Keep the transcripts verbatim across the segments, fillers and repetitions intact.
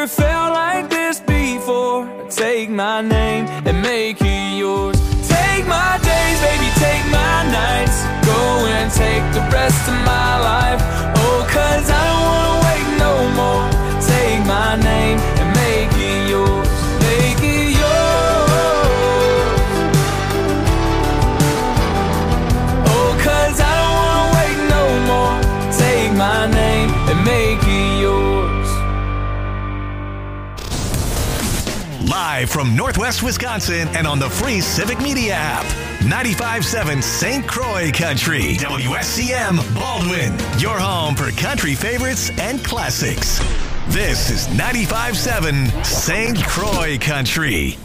never felt like this before. Take my name and make it yours. Take my days, baby, take my nights. Go and take the rest of my life. Oh, cause I don't wanna wait no more. Take my name and make it yours. Make it yours. Oh, cause I don't wanna wait no more. Take my name and make it yours. Live from Northwest Wisconsin and on the free Civic Media app. ninety-five point seven Saint Croix Country. W S C M Baldwin. Your home for country favorites and classics. This is ninety-five point seven Saint Croix Country.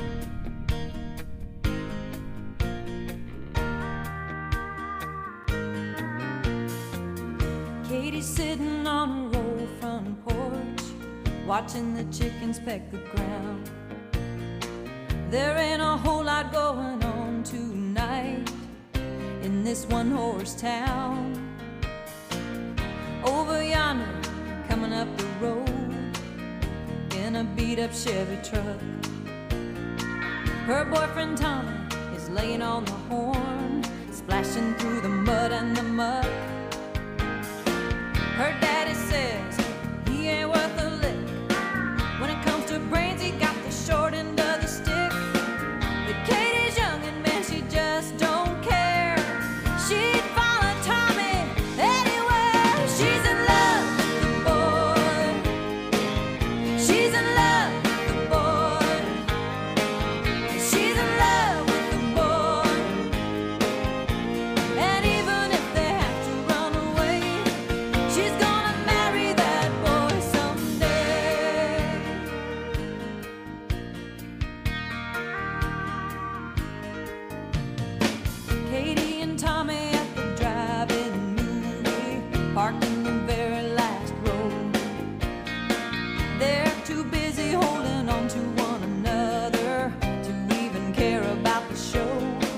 Katie's sitting on her old front porch, watching the chickens peck the ground. There ain't a whole lot going on tonight in this one-horse town. Over yonder, coming up the road in a beat-up Chevy truck, her boyfriend Tommy is laying on the horn, splashing through the mud and the muck. Her daddy says he ain't worth a lick. When it comes to brains, he got the short end of the stick. But Katie's young and man, she just don't care. She'd follow Tommy anywhere. She's in love with the boy. She's in love with the boy. She's in love with the boy. And even if they have to run away, she's gonna marry that boy someday. Katie and Tommy at the drive-in movie, parked in the very last row. They're too busy holding on to one another to even care about the show.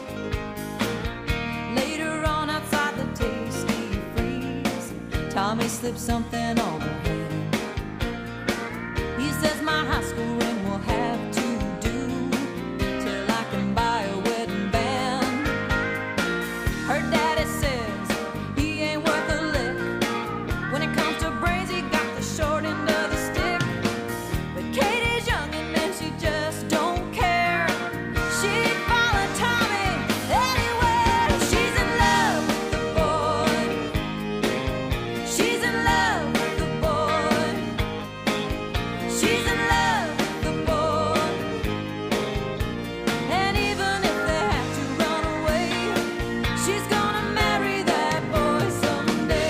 Later on outside the Tasty Freeze, Tommy slipped something on her hand. He says my high school ring will have to do till I can buy a wedding band. Her daddy says he ain't worth a lick. When it comes to brains, he got the short end of the stick. But Katie's young and man, she just don't care. She'd follow Tommy anywhere. She's in love with the boy. She's in love with the boy. She's in love with the boy. And even if they have to run away, she's gonna marry that boy someday.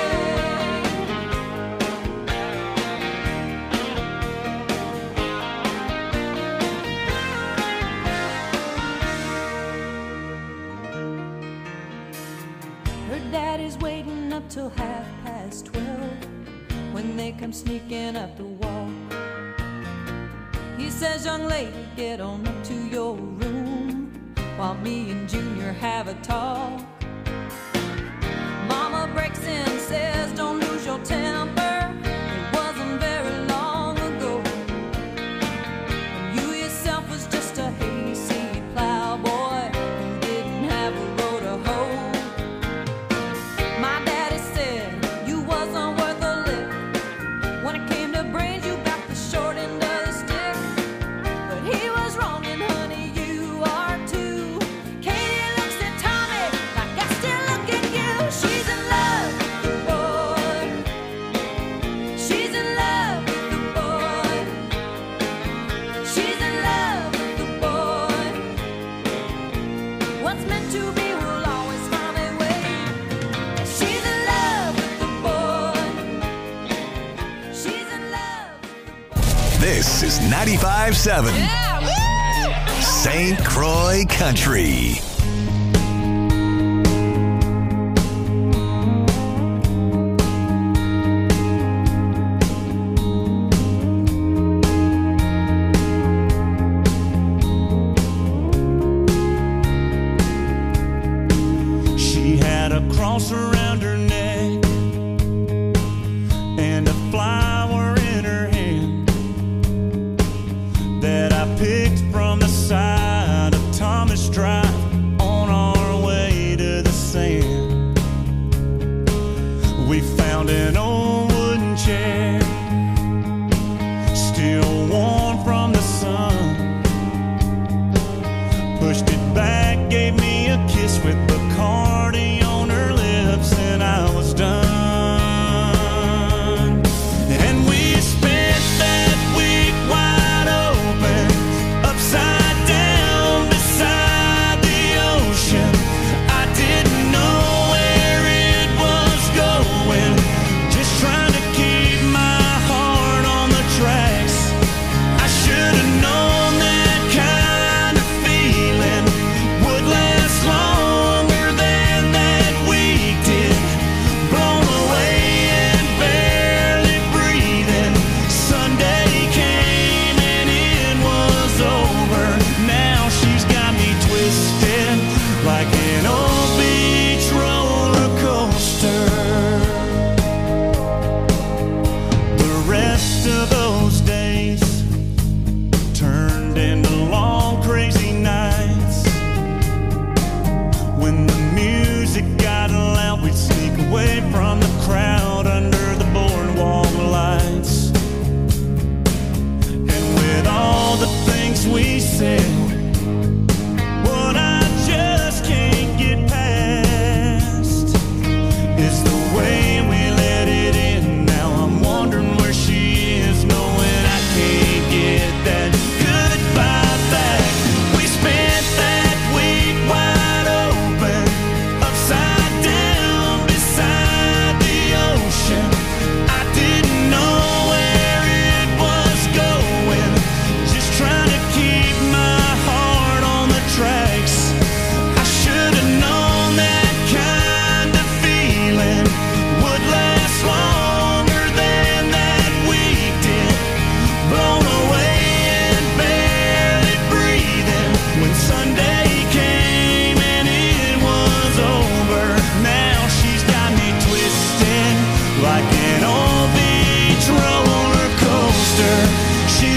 Her daddy's waiting up till half past twelve when they come sneaking up the wall. He says, young lady, get on up to your room while me and Junior have a talk. Mama breaks in, says, don't lose your temper. It wasn't very long ago when you yourself was just a hayseed plowboy who didn't have a row to hoe. My daddy said you wasn't worth a lick. When it came to brains, you got the short end of the stick. But he was wrong, and honey, you are too. Katie looks at Tommy like I still look at you. She's in love with the boy. She's in love with the boy. She's in love with the boy. What's meant to be will always find a way. She's in love with the boy. She's in love with the boy. This is ninety-five point seven Saint Croix Country. She had a cross around her neck and a flower in her hand.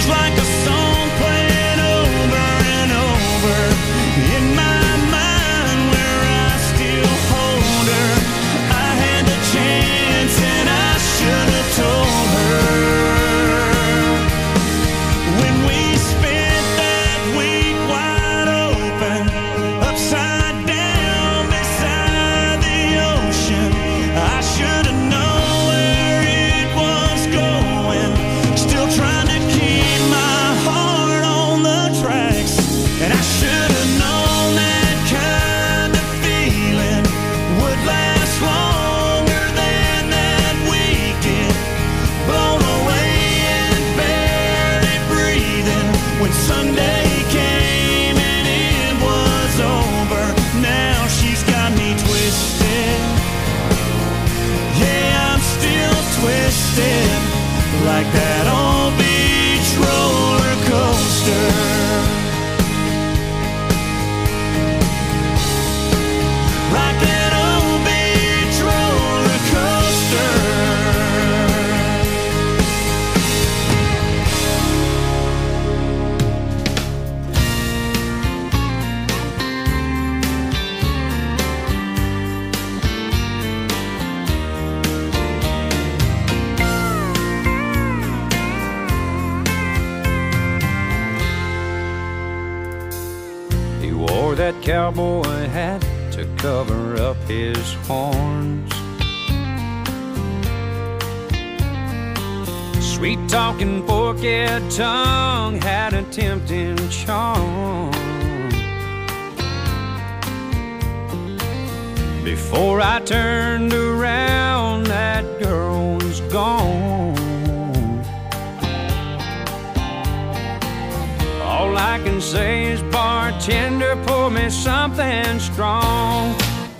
like a song playing over and over in my mind where I still hold her. I had the chance and I should have told her. When we spent that week wide open, upside down beside the ocean, I should have known where it was going. Still trying to keep my heart on the tracks, and I should have known that kind of feeling would last longer than that week did. Blown away and barely breathing when Sunday came and it was over. Now she's got me twisted. Yeah, I'm still twisted like that old beach roller coaster. Like that old beach roller coaster. He wore that cowboy hat to cover up his horns. Sweet talking forked tongue had a tempting charm. Before I turned around, that girl was gone. All I can say is, bartender, pour me something strong.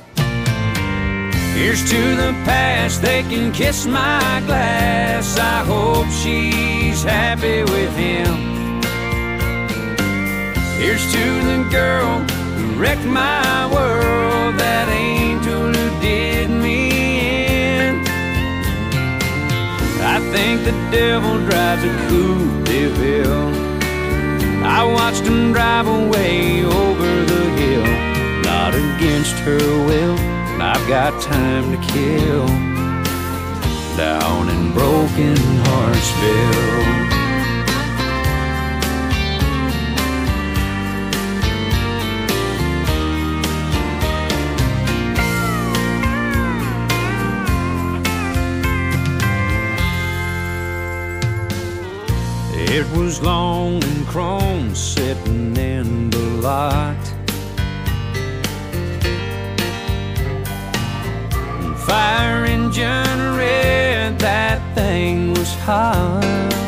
Here's to the past, they can kiss my glass. I hope she's happy with him. Here's to the girl who wrecked my world, that angel who did me in. I think the devil drives a Coupe de Ville. I watched him drive away over the hill, not against her will. I've got time to kill down in Broken Heartsville. It was long and chrome sitting in the lot. Fire engine red, that thing was hot.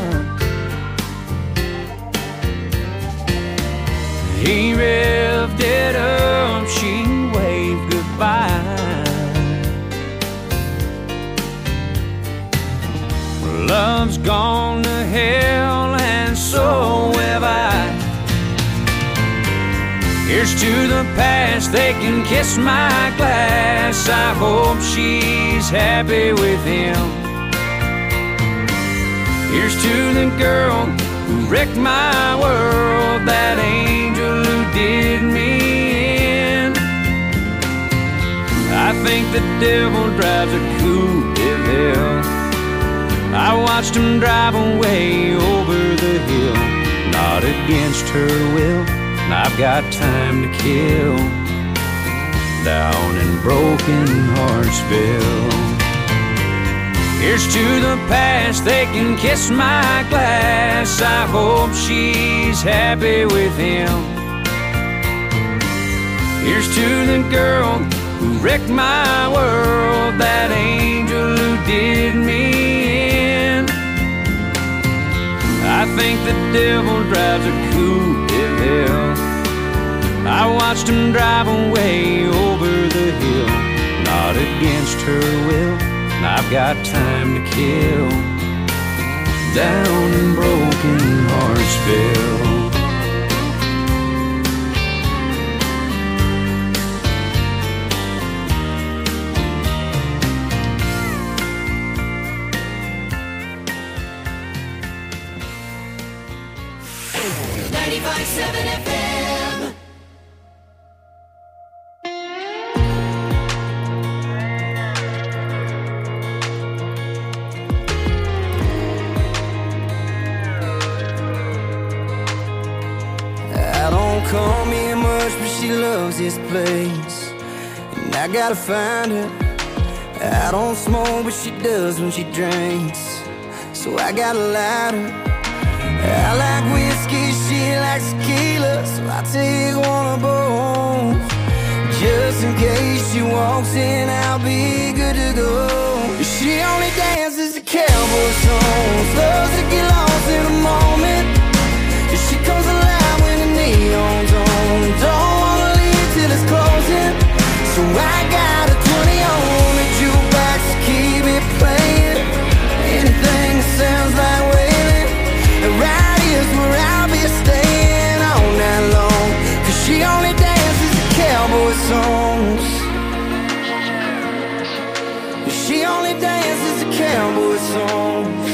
He revved it up, she waved goodbye. Love's gone to hell and so have I. Here's to the past, they can kiss my glass. I hope she's happy with him. Here's to the girl who wrecked my world, that angel who did me in. I think the devil drives a Coupe de Ville. I watched him drive away over the hill, not against her will. I've got time to kill down in Broken Heartsville. Here's to the past, they can kiss my glass. I hope she's happy with him. Here's to the girl who wrecked my world, that angel who did me in. I think the devil drives a Coupe de Ville. I watched him drive away over the hill, not against her will. I've got time to kill down in Broken Heartsville. ninety-five point seven F M. I don't call me much, but she loves this place, and I gotta find her. I don't smoke, but she does when she drinks, so I got a lighter. I like whiskey, she likes tequila, so I take one of both. Just in case she walks in, I'll be good to go. She only dances to cowboy songs, loves to get lost in a moment. She comes alive when the neon's on, don't wanna leave till it's closing. So I got a twenty on the jukebox to keep it playing. Anything that sounds like wailing, and right here's where I'll be staying all night long. Cause she only dances to cowboy songs. She only dances to cowboy songs.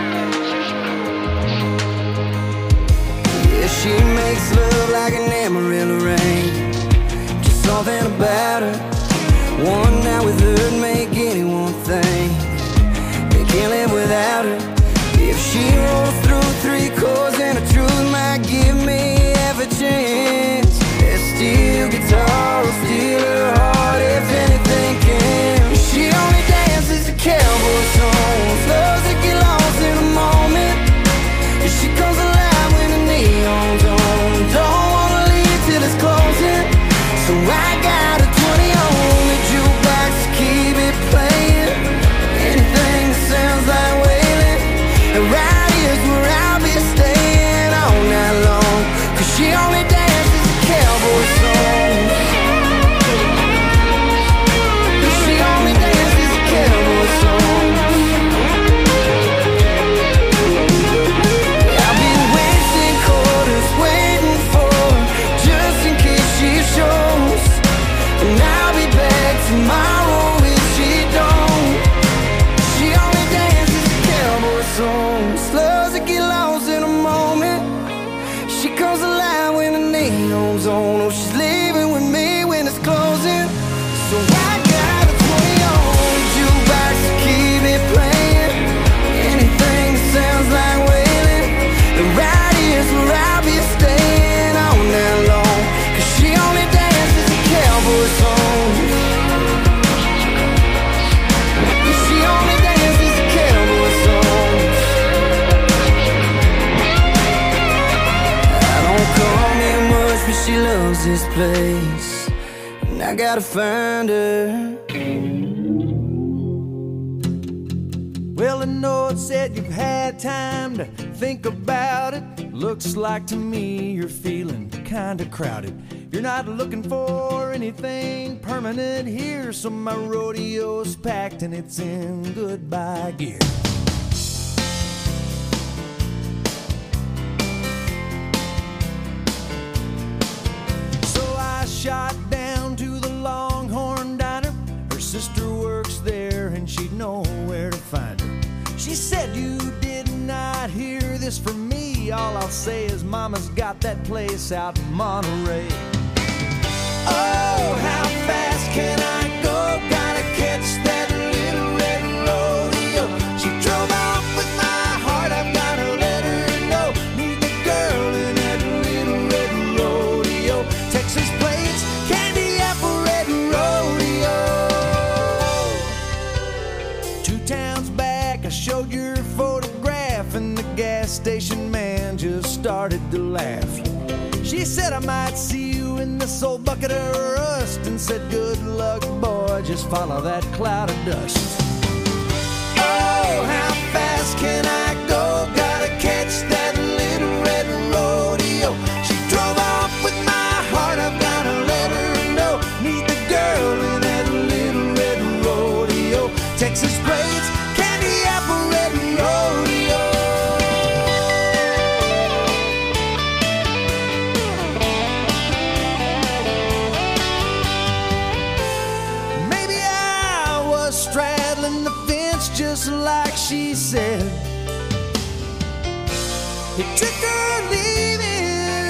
Yeah, she makes love like an Amarillo rain. Just something about her. One night with her'd make anyone think they can't live without her. If she rolls through three chords and the truth might give me half a chance, that steel guitar will steal her heart if anything can. She only dances to cowboy songs, loves to get lost in a moment. And she comes alive when the neon's on, don't wanna leave till it's closing. So I got a twenty on the jukebox to keep it playing. Anything that sounds like wailing, and right here's where I'll be staying all night long. Cause she only dances to cowboy songs. She only dances to cowboy songs. I've been wasting quarters waiting for her, just in case she shows. And I'll be back tomorrow if she don't. She only dances to cowboy songs, loves to get lost in a moment. She comes alive when the neon's on. Oh, she's leaving with me when it's closing. So I got a twenty on the jukebox to keep it playing. Anything that sounds like wailing, the right here's where I'll be staying all night long. Cause she only dances to cowboy songs. She only dances to cowboy songs. I don't call me much, but she loves this place, and I gotta find her. Well, I know it said you've had time to think about it. Looks like to me you're feeling kinda crowded. You're not looking for anything permanent here, so my rodeo's packed and it's in goodbye gear. So I shot down to the Longhorn Diner. Her sister works there and she'd know where to find her. She said, you did not hear this from me. All I'll say is mama's got that place out in Monterey. Oh, how fast can I go? Gotta catch that little red rodeo. She drove off with my heart, I've gotta let her know. Meet the girl in that little red rodeo. Texas plains, candy apple red rodeo. Two towns back, I showed your photograph, and the gas station man just started to laugh. She said I might see you in this old bucket of rust, and said good luck boy, just follow that cloud of dust. Oh, how fast can I go? Gotta catch that little red rodeo. She drove off with my heart, I've gotta let her know. Meet the girl in that little red rodeo. Texas braids, candy apple red rodeo. Straddling the fence just like she said. It took her leaving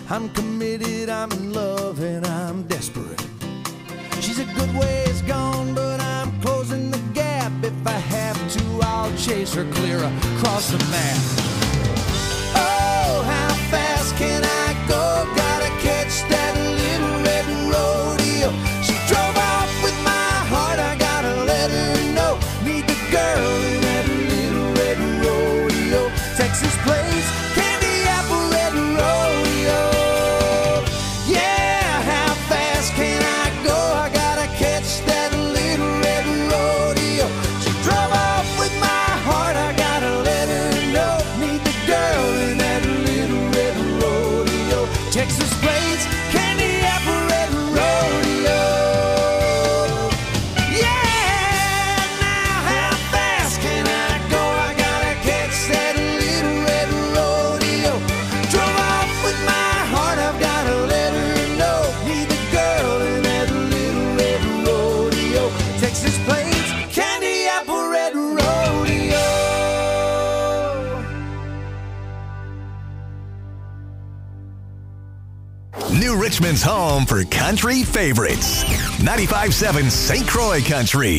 I'm committed, I'm in love, and I'm desperate. She's a good ways gone, but I'm closing the gap. If I have to, I'll chase her clear across the map. Oh, how fast can I go? Gotta catch that little red rodeo. She drove off with my heart, I gotta let her know. Meet the girl in that little red rodeo. Texas Plains, Candy Apple Red Rodeo. Yeah, how fast can I go? I gotta catch that little red rodeo. She drove off with my heart, I gotta let her know. Meet the girl in that little red rodeo. Texas Plains, Candy Apple Red Rodeo. Yeah, now how fast can I go? I gotta catch that little red rodeo. Drove off with my heart, I've gotta let her know. Meet the girl in that little red rodeo. Texas Plains, Candy Apple Red Rodeo. New Richmond's home for country favorites. ninety-five point seven Saint Croix Country.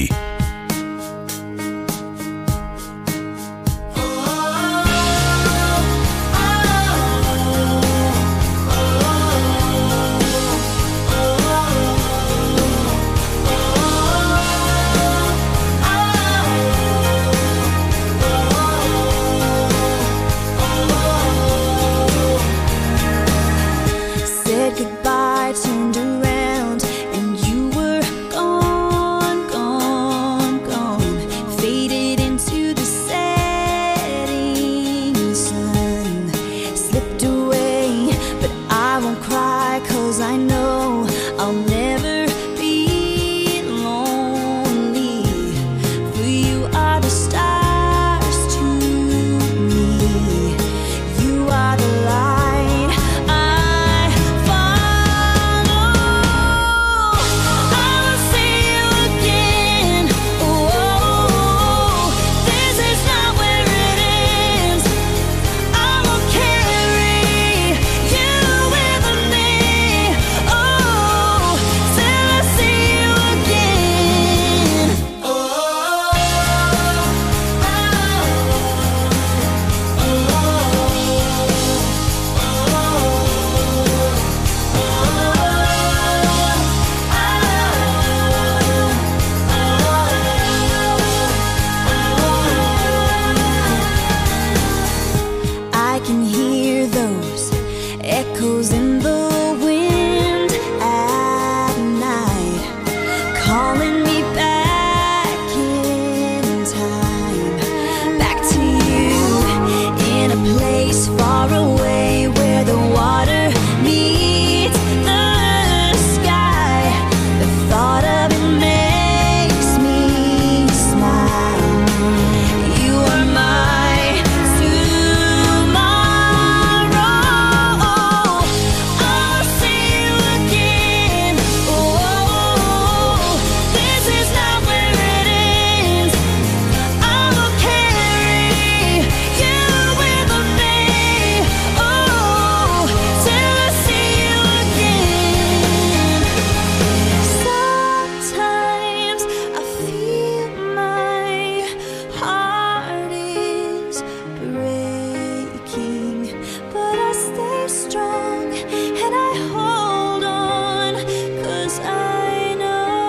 Said goodbye, turned around, and you were gone, gone, gone. Faded into the setting sun. Slipped away, but I won't cry, 'cause I know I'll never be lonely. For you are the stars to me. You are the light I follow. I will see you again. Oh, this is not where it ends. I will carry you with me. Oh, till I see you again. Oh, I can hear those echoes in the wind at night, calling me back in time, back to you, in a place far away where the water meets the sky. The thought of it makes me smile. You are my tomorrow. I'll see you again. Oh, this is not where it ends. I will carry you with me. Oh, till I see you again. Sometimes I feel my heart is breaking, but I stay strong and I hold on, 'cause I know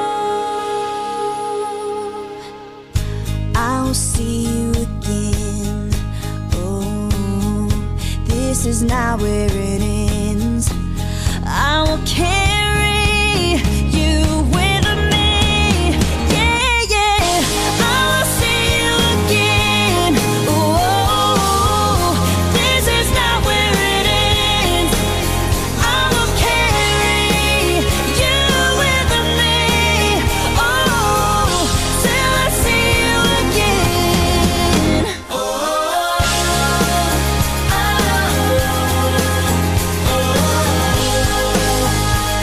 I'll see you again. Oh, this is not where it ends. I will carry you with me. Yeah, yeah. I will see you again. Oh, this is not where it ends. I will carry you with me. Oh, till I see you again. Oh, oh, oh, oh.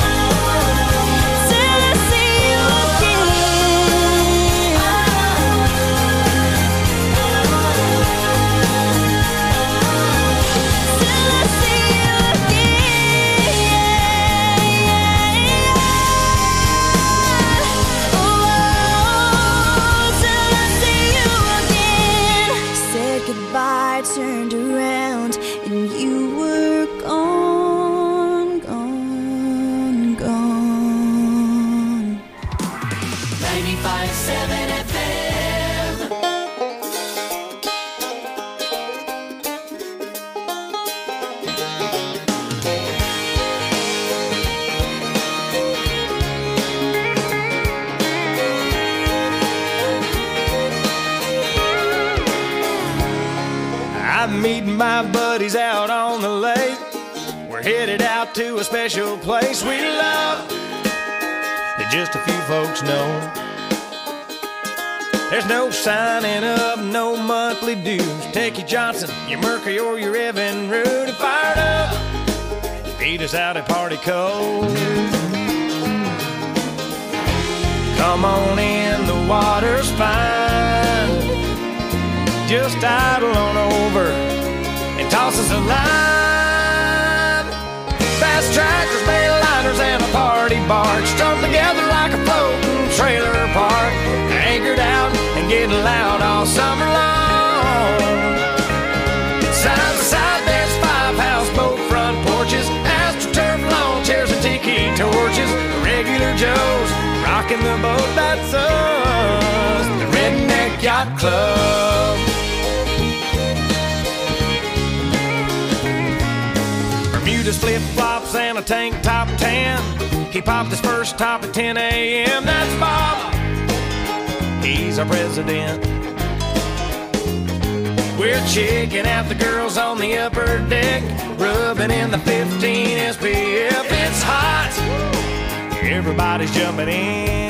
ninety-five point seven F M. I'm meeting my buddies out on the lake. We're headed out to a special place we love that just a few folks know. There's no signing up, no monthly dues. Take your Johnson, your Mercury, or your Evan Rude and fired up. Beat us out at Party Cove. Come on in, the water's fine. Just idle on over and toss us a line. Fast tractors, mail liners, and a party barge strung together like a floating trailer park. Anchored out and getting loud all summer long. Side to side, there's five houseboat front porches, astroturf lawn chairs and tiki torches. Regular Joes rocking the boat, that's us, the Redneck Yacht Club. Bermuda's flip-flops and a tank top tan. He popped his first top at ten a.m. That's Bob, he's our president. We're checking out the girls on the upper deck, rubbing in the fifteen S P F. It's hot, everybody's jumping in.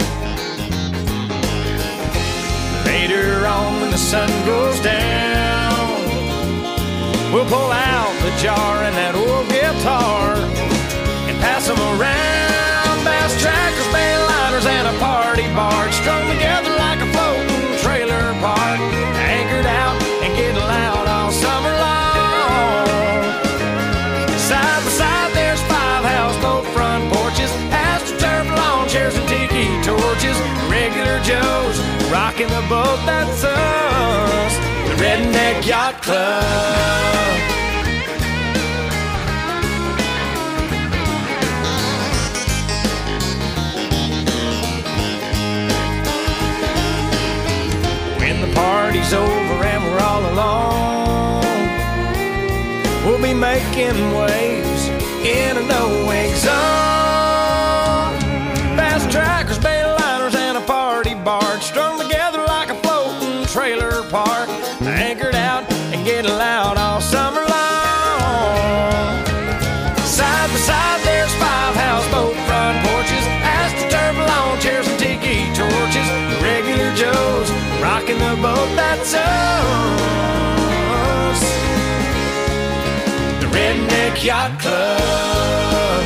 Later on when the sun goes down, we'll pull out the jar and that old guitar and pass them around. Bass trackers, mail liners, and a party barge strung together like a floating trailer park. Anchored out and getting loud all summer long. Side by side, there's five houseboat front porches, astroturf lawn chairs and tiki torches. Regular Joes rocking the boat, that's us, the Redneck Yacht Club. When the party's over and we're all alone, we'll be making waves in a no-wake zone. Fast trackers, mail liners, and a party barge strung together like a floating trailer park. Anchored out and getting loud all summer long. Side by side, there's five houseboat front porches, astroturf lawn chairs and tiki torches. Regular Joes rocking the boat, that's us, the Redneck Yacht Club.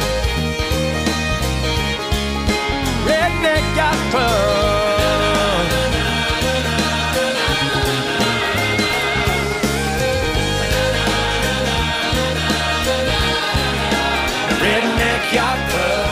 Redneck Yacht Club. Redneck Yacht Club.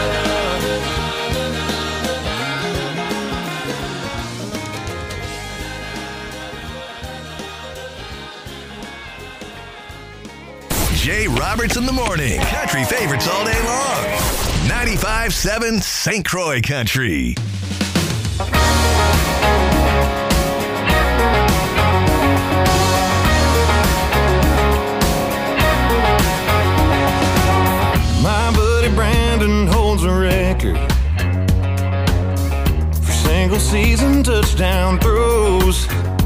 Jay Roberts in the morning. Country favorites all day long. ninety-five point seven Saint Croix Country. My buddy Brandon holds a record for single season touchdown throws.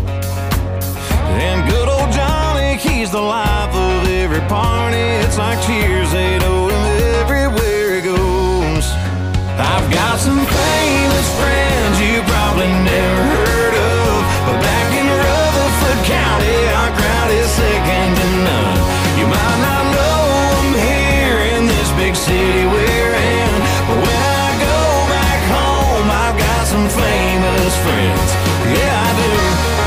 And good old Johnny, he's the life of every party. It's like cheers, they know him everywhere he goes. I've got some famous friends you probably never heard of, but back in Rutherford County, our crowd is second to none. You might not know them here in this big city we're in, but when I go back home, I've got some famous friends. Yeah, I do.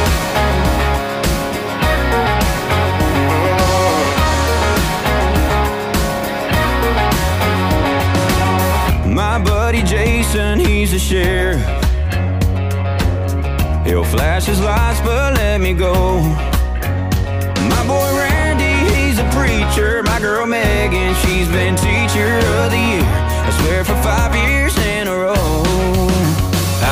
My buddy Jason, he's a sheriff. He'll flash his lights but let me go. My boy Randy, he's a preacher. My girl Megan, she's been teacher of the year, I swear for five years in a row.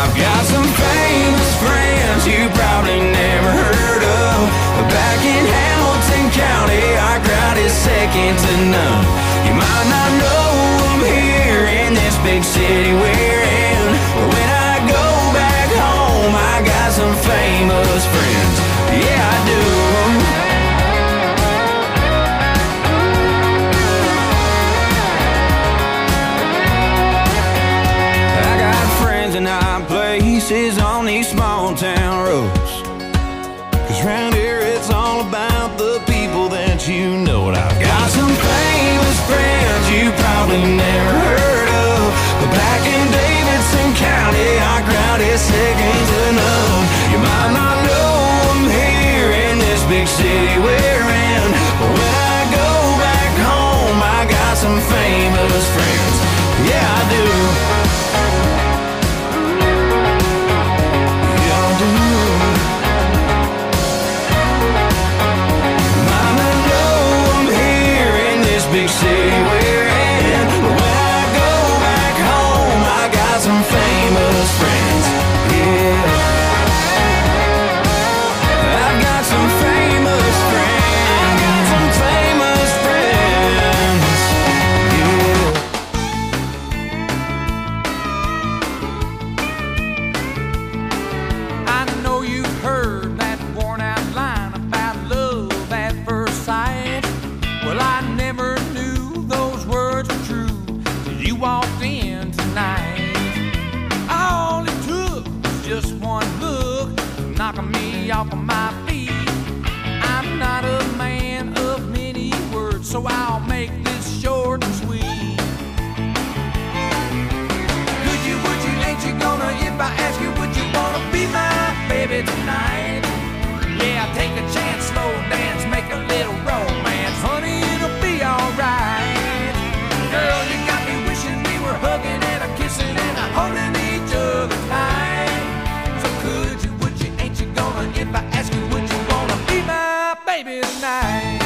might not know them here in this big city we're in, but when I go back home, I got some famous friends. Yeah, I do. I got friends in high places on these small town roads, 'cause round here it's all about the people that you know. And I've got some famous friends you probably never heard of, but back in Davidson County, our crowd is second to none. You might not know them here in this big city we're in, but when I go back home, I got some famous friends. Yeah, I do. Yeah, I do. Might not know them here in this big city we're in, but when I go back home, I got some famous friends. Yeah, I've got some famous friends. Got some famous friends. Yeah. I know you've heard that worn out line about love at first sight. Well, I never knew those words were true till you walked in tonight. All it took was just one look, knocking me off of my feet. I'm not a man of many words, so I'll make this short and sweet. Could you, would you, ain't you gonna, if I ask you, would you wanna be my baby tonight? Yeah, take a chance, slow dance, make a little romance. Honey, it'll be alright. Girl, you got me wishing we were hugging and a kissing and a holding each other tight. So could you, would you, ain't you gonna, if I ask you, would you wanna be my baby tonight?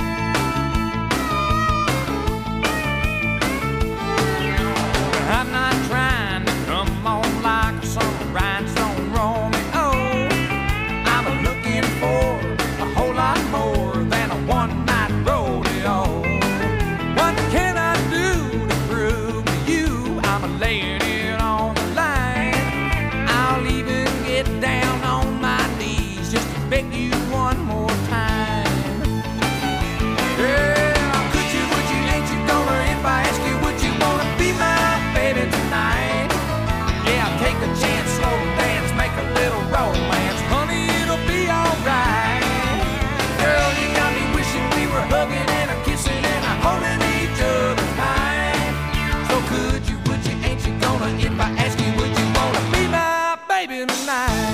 I'm not trying to come on like some rhinestone Romeo. I'm looking for a whole lot more than a one-night rodeo. What can I do to prove to you I'm laying it on the line? I'll even get down on my knees just to beg you one more time. Yeah, could you, would you, ain't you gonna, if I ask you, would you wanna be my baby tonight? Yeah, take a chance, slow dance, make a little romance. Honey, it'll be alright. Girl, you got me wishing we were hugging and a kissing and a holding each other tight. So could you, would you, ain't you gonna, if I ask you, would you wanna be my baby tonight?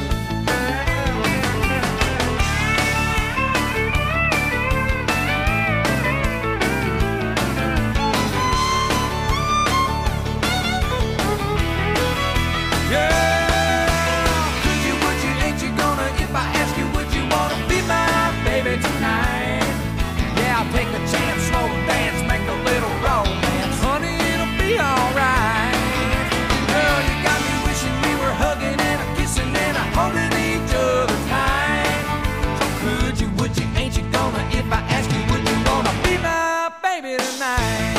Take a chance, slow dance, make a little romance. Honey, it'll be alright. Girl, you got me wishing we were hugging and a kissing and a holding each other tight. So could you, would you, ain't you gonna, if I ask you, would you wanna be my baby tonight?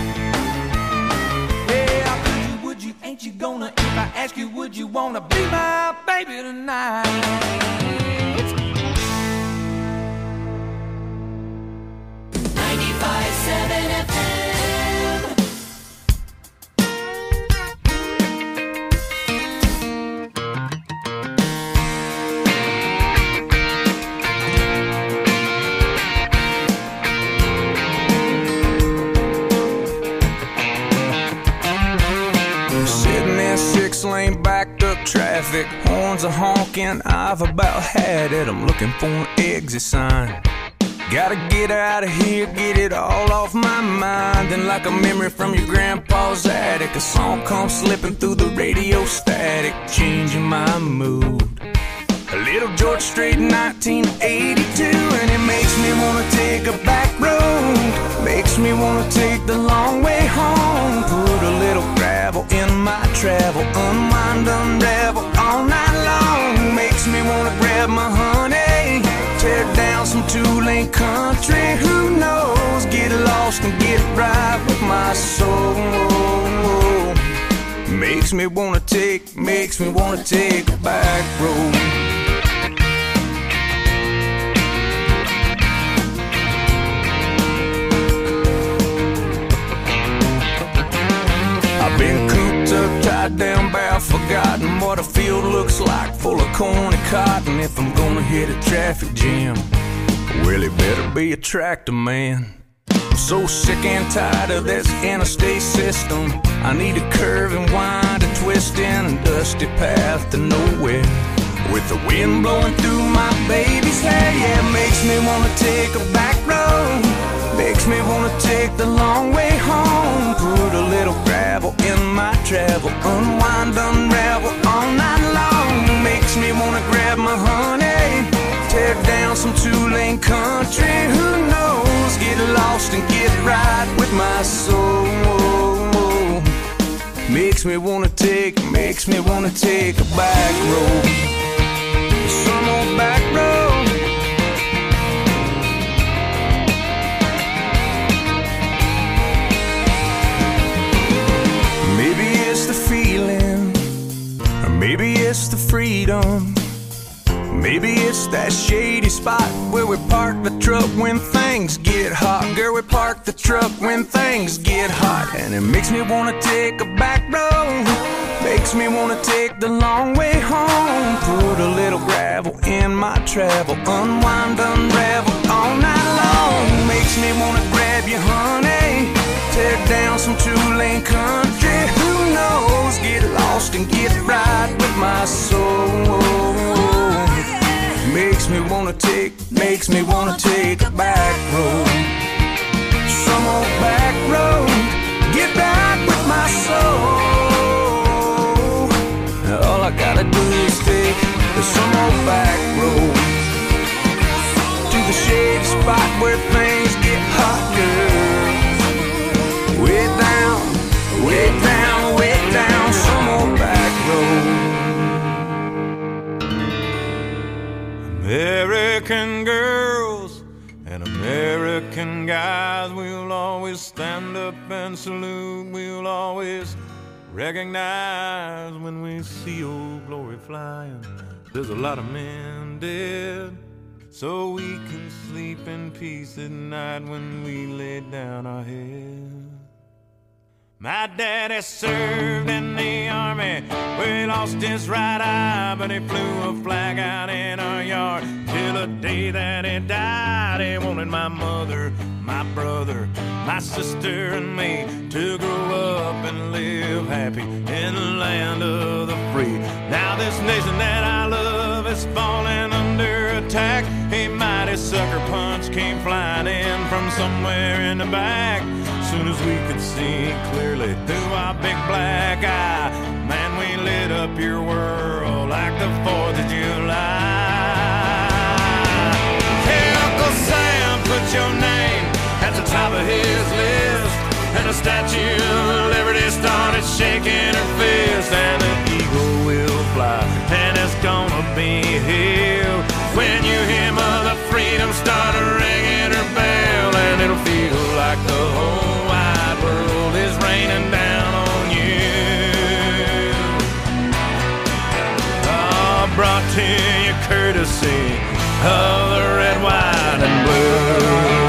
Yeah, could you, would you, ain't you gonna, if I ask you, would you wanna be my baby tonight? ninety-five seven F M. Sitting in six lane backed up traffic, horns are honking, I've about had it. I'm looking for an exit sign. Gotta get out of here, get it all off my mind. Then like a memory from your grandpa's attic, a song comes slipping through the radio static, changing my mood. A little George Strait nineteen eighty-two, and it makes me wanna take a back road, makes me wanna take the long way home. Put a little gravel in my travel, unwind, unravel all night long. Makes me wanna grab my honey, tear down some two-lane country. Who knows, get lost and get right makes me wanna take, makes me wanna take a back road. I've been cooped up, tied down, bow, forgotten what a field looks like, full of corn and cotton. If I'm gonna hit a traffic jam, well, it better be a tractor man. I'm so sick and tired of this interstate system. I need a curve and wind, a twist in a dusty path to nowhere, with the wind blowing through my baby's hair. Yeah, it makes me wanna take a back road, makes me wanna take the long way home. Put a little gravel in my travel, unwind, unravel all night long. Makes me wanna grab my honey, tear down some two-lane country. Who knows, get lost and get right with my soul. Makes me wanna take, makes me wanna take a back road, some old back road. Maybe it's the feeling, or maybe it's the freedom. Maybe it's that shady spot where we park the truck when things get hot. Girl, we park the truck when things get hot. And it makes me wanna take a back road, makes me wanna take the long way home. Put a little gravel in my travel, unwind, unravel all night long. Makes me wanna grab you, honey, tear down some two-lane country. Who knows, get lost and get right with my soul. Makes me wanna take, makes me wanna take a back road, some old back road, get back with my soul. All I gotta do is take some old back road to the shady spot where things get hot, girl. Way down, way down, way down, some old back road. American girls and American guys, we'll always stand up and salute. We'll always recognize when we see old glory flying. There's a lot of men dead, so we can sleep in peace at night when we lay down our head. My daddy served in the army, where he lost his right eye, but he flew a flag out in our yard till the day that he died. He wanted my mother, my brother, my sister and me to grow up and live happy in the land of the free. Now this nation that I love is falling under attack. A mighty sucker punch came flying in from somewhere in the back. Soon as we could see clearly through our big black eye, man, we lit up your world like the fourth of July. Hey, Uncle Sam, put your name at the top of his list, and the Statue of Liberty started shaking her fist, and the eagle will fly, and it's gonna be here when you hear Mother Freedom start ringing her bell, and it'll feel like the whole world is raining down on you. Oh, brought to you courtesy of the red, white, and blue.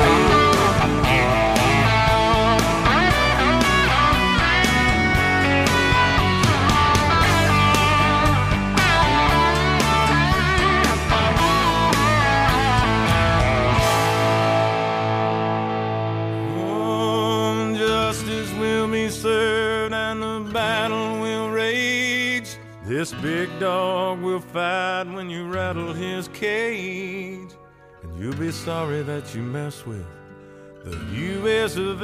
This big dog will fight when you rattle his cage, and you'll be sorry that you mess with the U S of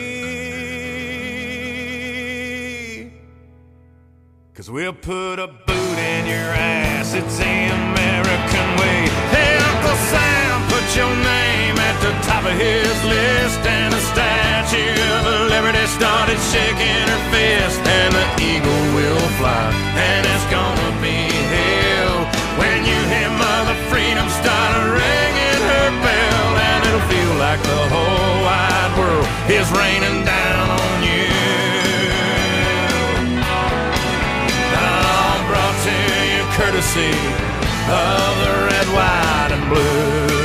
A. Cause we'll put a boot in your ass, it's the American way. Hey, Uncle Sam, put your name at the top of his list, and the Statue of Liberty started shaking her fist, and the eagle will fly, and it's gonna be hell when you hear Mother Freedom start ringing her bell, and it'll feel like the whole wide world is raining down on you. courtesy of the red, white, and blue.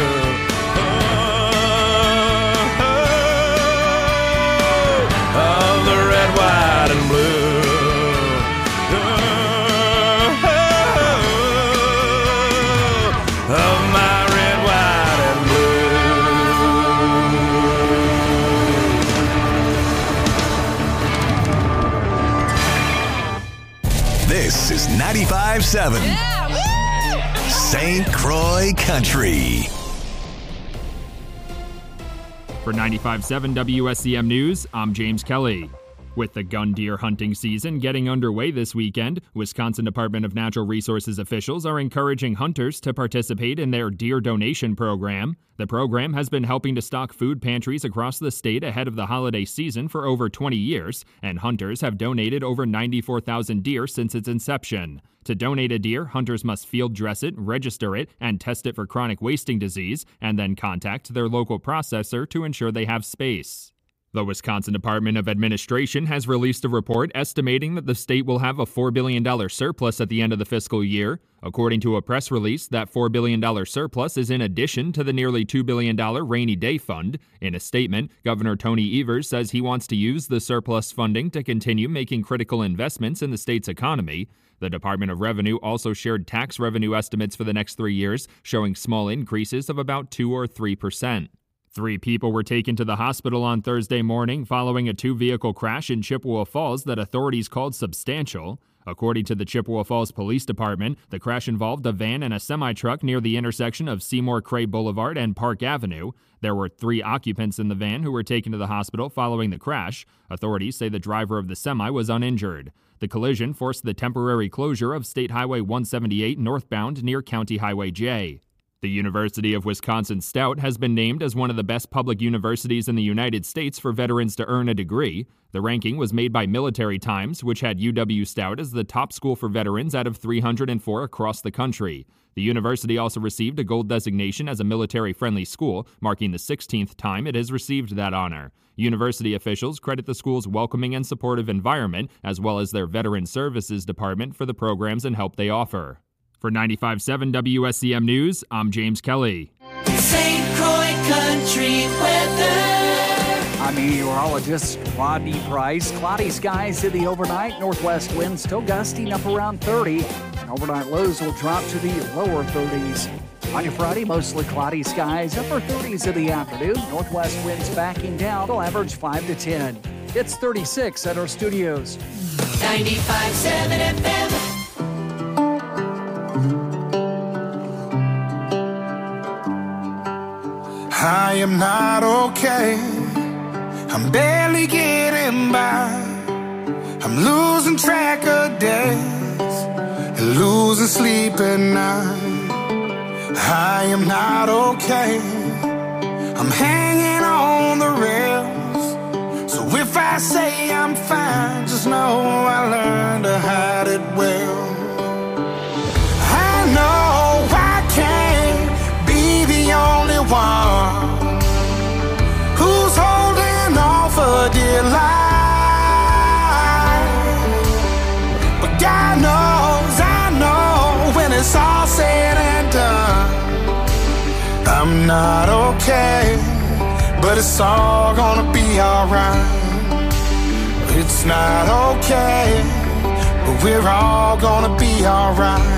Oh, oh, of the red, white, and blue. Oh, oh, of my red, white, and blue. This is ninety-five point seven. Yeah, Saint Croix Country. For ninety-five point seven W S C M News, I'm James Kelly. With the gun deer hunting season getting underway this weekend, Wisconsin Department of Natural Resources officials are encouraging hunters to participate in their deer donation program. The program has been helping to stock food pantries across the state ahead of the holiday season for over twenty years, and hunters have donated over ninety-four thousand deer since its inception. To donate a deer, hunters must field dress it, register it, and test it for chronic wasting disease, and then contact their local processor to ensure they have space. The Wisconsin Department of Administration has released a report estimating that the state will have a four billion dollars surplus at the end of the fiscal year. According to a press release, that four billion dollars surplus is in addition to the nearly two billion dollars rainy day fund. In a statement, Governor Tony Evers says he wants to use the surplus funding to continue making critical investments in the state's economy. The Department of Revenue also shared tax revenue estimates for the next three years, showing small increases of about two or three percent. Three people were taken to the hospital on Thursday morning following a two-vehicle crash in Chippewa Falls that authorities called substantial. According to the Chippewa Falls Police Department, the crash involved a van and a semi-truck near the intersection of Seymour Cray Boulevard and Park Avenue. There were three occupants in the van who were taken to the hospital following the crash. Authorities say the driver of the semi was uninjured. The collision forced the temporary closure of State Highway one seventy-eight northbound near County Highway J. The University of Wisconsin-Stout has been named as one of the best public universities in the United States for veterans to earn a degree. The ranking was made by Military Times, which had U W-Stout as the top school for veterans out of three hundred four across the country. The university also received a gold designation as a military-friendly school, marking the sixteenth time it has received that honor. University officials credit the school's welcoming and supportive environment, as well as their Veteran Services Department for the programs and help they offer. For ninety-five point seven W S C M News, I'm James Kelly. Saint Croix Country weather. I'm meteorologist Rodney Price. Cloudy skies in the overnight. Northwest winds still gusting up around thirty. And overnight lows will drop to the lower thirties. On your Friday, mostly cloudy skies, upper thirties in the afternoon. Northwest winds backing down. They'll average five to ten. It's thirty-six at our studios. ninety-five point seven F M. I am not okay. I'm barely getting by. I'm losing track of days and losing sleep at night. I am not okay. I'm hanging on the rails. So if I say I'm fine, just know I learned to hide it well. I know I can't be the only one who's holding on for dear life. But God knows, I know, when it's all said and done, I'm not okay, but it's all gonna be alright. It's not okay, but we're all gonna be alright.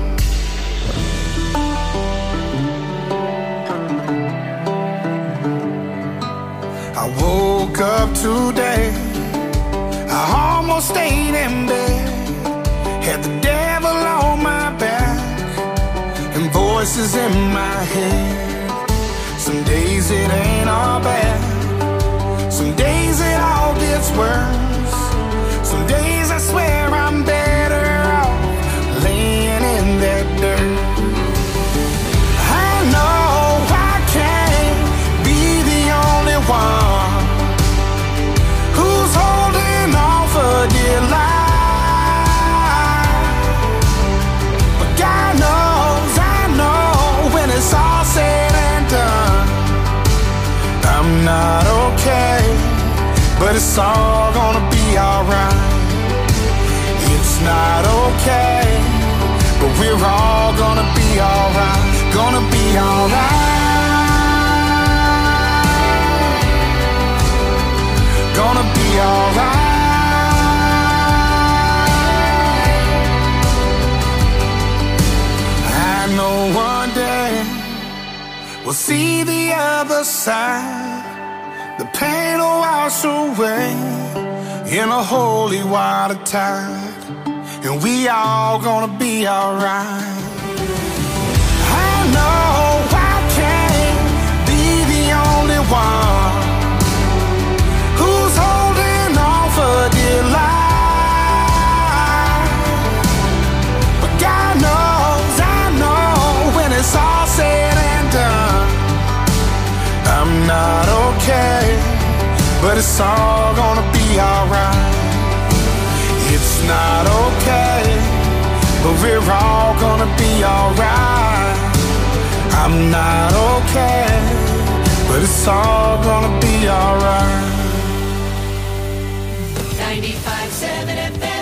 I woke up today, I almost stayed in bed, had the devil on my back and voices in my head. Some days it ain't all bad, some days it all gets worse. Some days I swear I'm better off laying in that dirt. I know I can't be the only one who's holding on for dear life. But God knows, I know, when it's all said and done, I'm not okay, but it's all gonna be alright. It's not okay, we're all gonna be alright, gonna be alright, gonna be alright. I know one day we'll see the other side. The pain will wash away in a holy water tide, and we all gonna be alright. I know I can't be the only one who's holding on for dear life, but God knows, I know when it's all said and done, I'm not okay, but it's all gonna be alright. It's not okay, but we're all gonna be alright. I'm not okay, but it's all gonna be alright. ninety-five seven F M.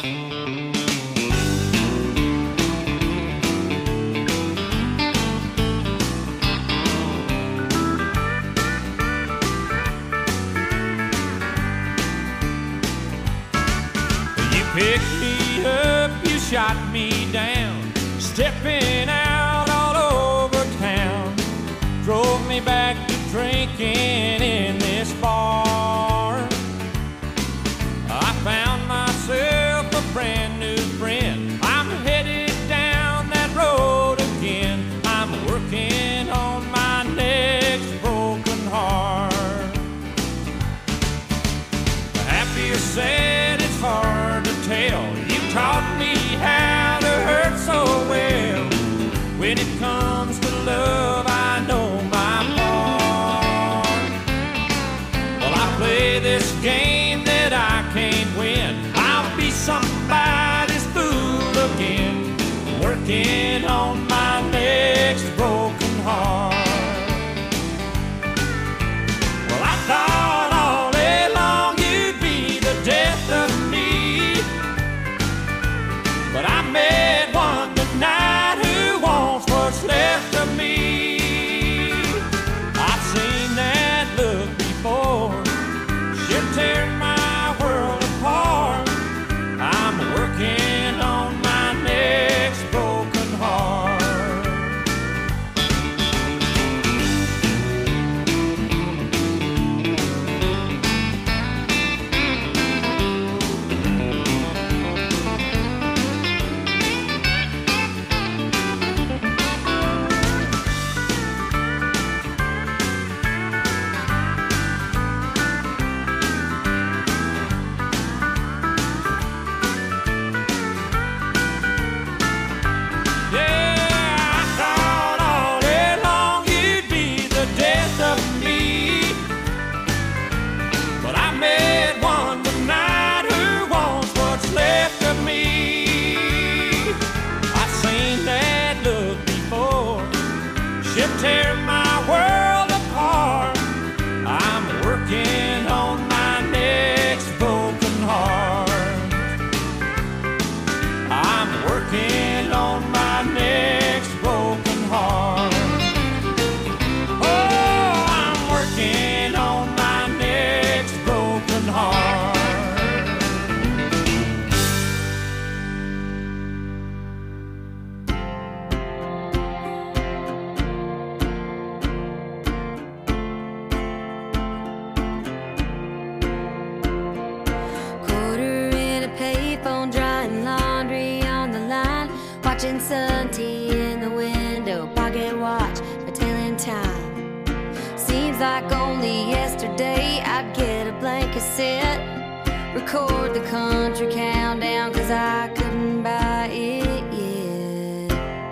Picked me up, you shot me down, stepping out all over town. Drove me back to drinking in this bar. I found myself a brand new friend. I'm headed down that road again. I'm working on my next broken heart. Happy or sad, it's hard to tell. You taught me how to hurt so well. When it comes to love, I know my part. Well, I play this game that I can't win. I'll be somebody's fool again, working on my next broken heart. Well, I thought all day long you'd be the death of me, but I met one tonight who wants what's left of me. I've seen that look before, she'll tear my world apart. I'm working on my next broken heart. Tear my world apart. I'm working on my next broken heart. I'm working on my next broken heart. Oh, I'm working on my next broken heart. Watching sun tea in the window, pocket watch for telling time. Seems like only yesterday I'd get a blank cassette, record the country countdown, cause I couldn't buy it yet.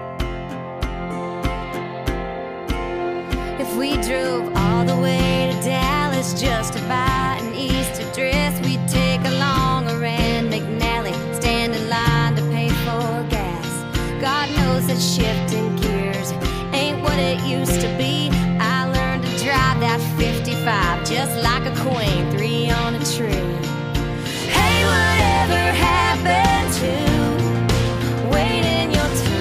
If we drove all the way to Dallas just to buy an Easter dress, we'd take a longer and McNally, stand in line to pay for gas. God knows that shifting gears ain't what it used to be. I learned to drive that fifty-five just like a queen, three on a tree. Hey, whatever happened to waiting your turn?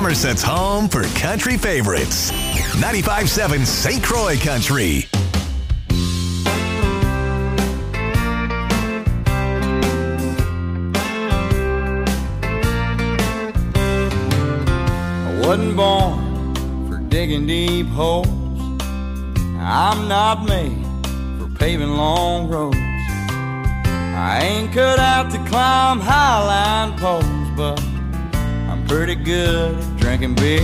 Somerset's home for country favorites. ninety-five point seven Saint Croix Country. I wasn't born for digging deep holes. I'm not made for paving long roads. I ain't cut out to climb highline poles, but I'm pretty good at drinking beer.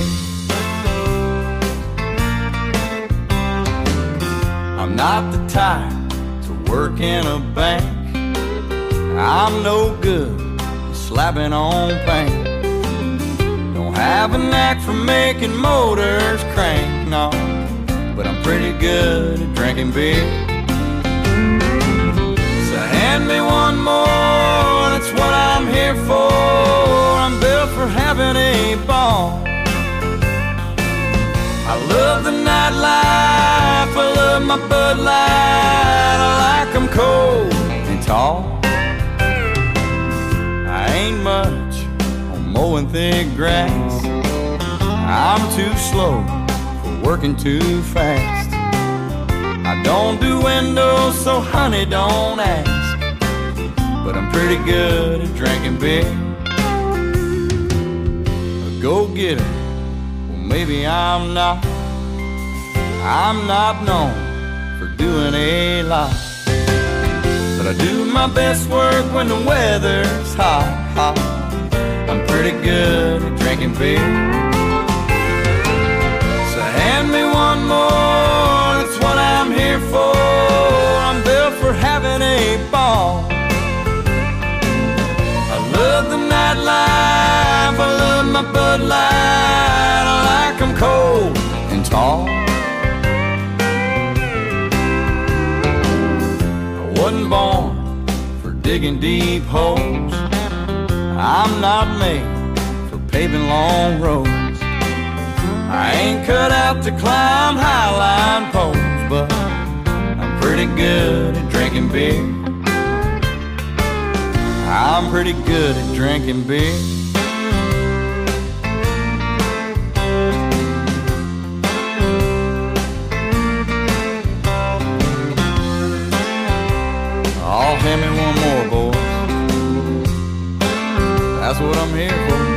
I'm not the type to work in a bank. I'm no good at slapping on paint. Don't have a knack for making motors crank, no, but I'm pretty good at drinking beer. So hand me one more, that's what I'm here for. I'm built for having a ball. I love the nightlife, I love my Bud Light. I like them cold and tall. I ain't much on mowing thick grass. I'm too slow for working too fast. I don't do windows, so honey, don't ask. But I'm pretty good at drinking beer. A go-getter, well maybe I'm not. I'm not known for doing a lot, but I do my best work when the weather's hot, hot. I'm pretty good at drinking beer. So hand me one more, that's what I'm here for. I'm built for having a ball. I love the nightlife, I love my Bud Light. I like them cold and tall. I wasn't born for digging deep holes. I'm not made for paving long roads. I ain't cut out to climb highline poles, but I'm pretty good at drinking beer. I'm pretty good at drinking beer. Oh, hand me one more, boys. That's what I'm here for.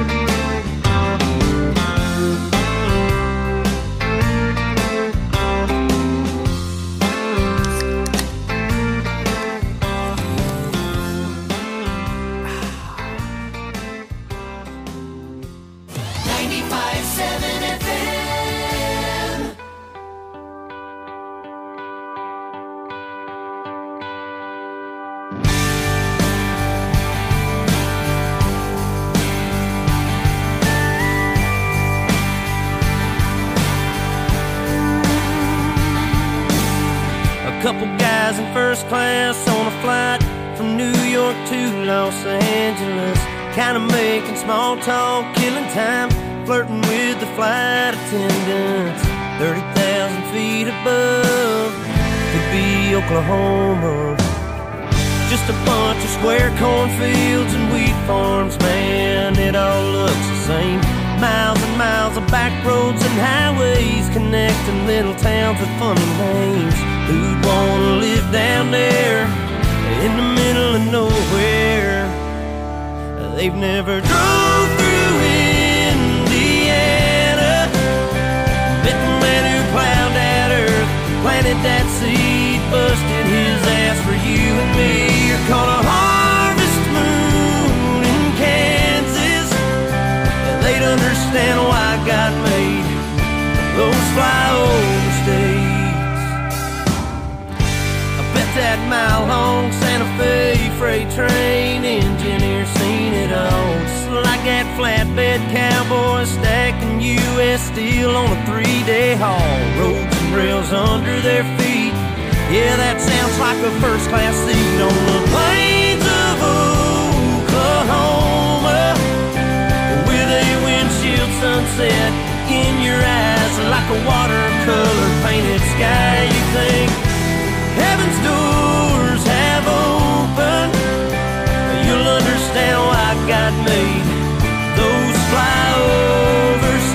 ninety-five seven F M. A couple guys in first class on a flight from New York to Los Angeles, kinda making small talk, killing time, flirting with the flight attendants. thirty thousand feet above, could be Oklahoma. Just a bunch of square cornfields and wheat farms, man, it all looks the same. Miles and miles of back roads and highways connecting little towns with funny names. Who'd wanna live down there in the middle of nowhere? They've never drove through Indiana, met the man who plowed that earth, planted that seed, busted his ass for you and me. You're caught a harvest moon in Kansas, and they'd understand why God made those flyover states. That mile-long Santa Fe freight train engineer seen it all. Just like that flatbed cowboy stacking U S steel on a three-day haul. Roads and rails under their feet. Yeah, that sounds like a first-class seat on the plains of Oklahoma, with a windshield sunset in your eyes like a watercolor painted sky. You think heaven's doors have opened, you'll understand why God made those flyover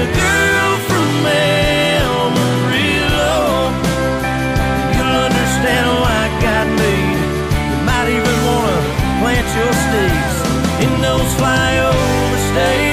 a girl from Amarillo, you'll understand why God made it. You might even want to plant your stakes in those flyover states.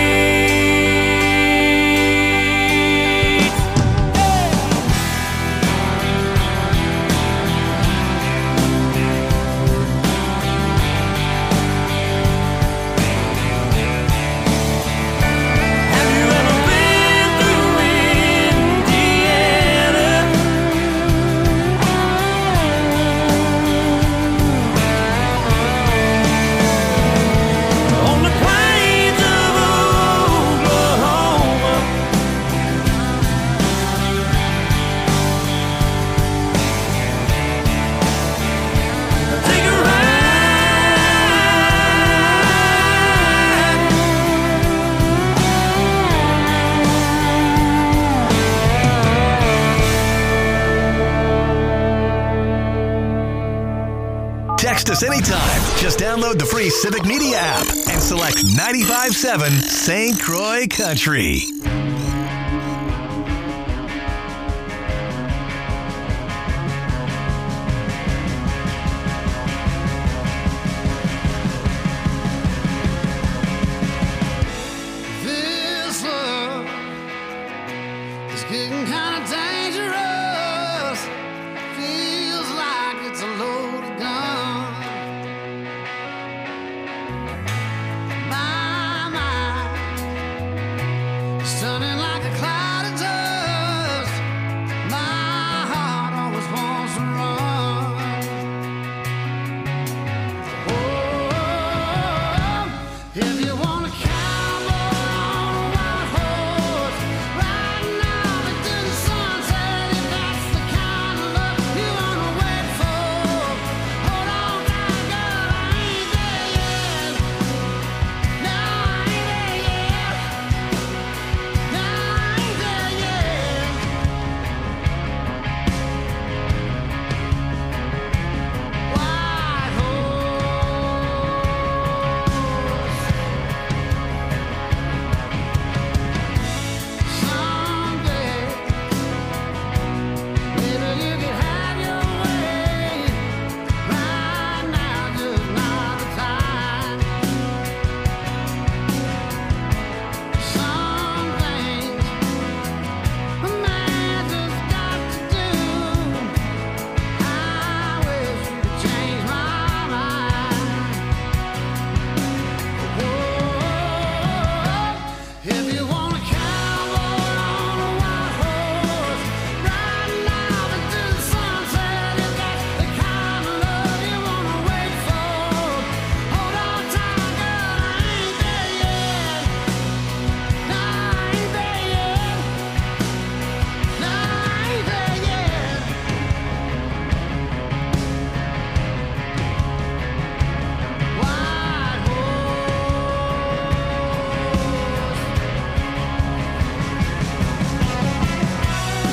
Text us anytime. Just download the free Civic Media app and select ninety-five point seven Saint Croix Country. This love is getting kind of down.